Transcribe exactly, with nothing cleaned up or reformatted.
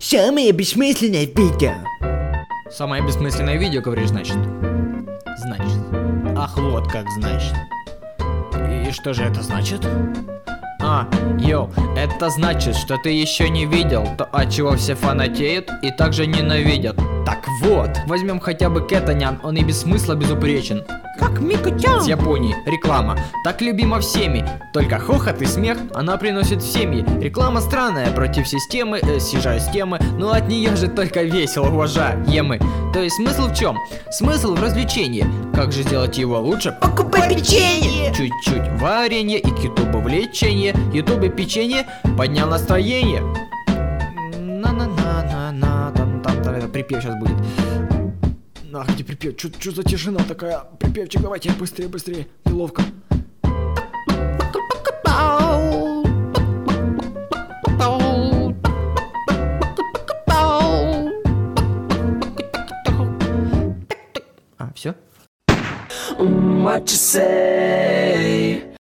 Самое бессмысленное видео. Самое бессмысленное видео, говоришь, значит? Значит. Ах, вот как значит. И что же это значит? А, йоу, это значит, что ты еще не видел то, от чего все фанатеют и также ненавидят. Так вот, возьмем хотя бы Кэтанян, он и без смысла безупречен. Как Мику-чан. С Японии. Реклама. Так любима всеми. Только хохот и смех она приносит в семьи. Реклама странная, против системы, э, съезжаю с темы, но от нее же только весело, уважаемы. То есть смысл в чем? Смысл в развлечении. Как же сделать его лучше? Покупай печенье. Чуть-чуть варенье и к ютубу влечение. Ютубе печенье поднял настроение. На-на-на-на-на. Там, там, там, это припев сейчас будет. Ах, где припев? Что за тишина такая? Припевчик, давайте быстрее, быстрее. Неловко. А, все? What you say?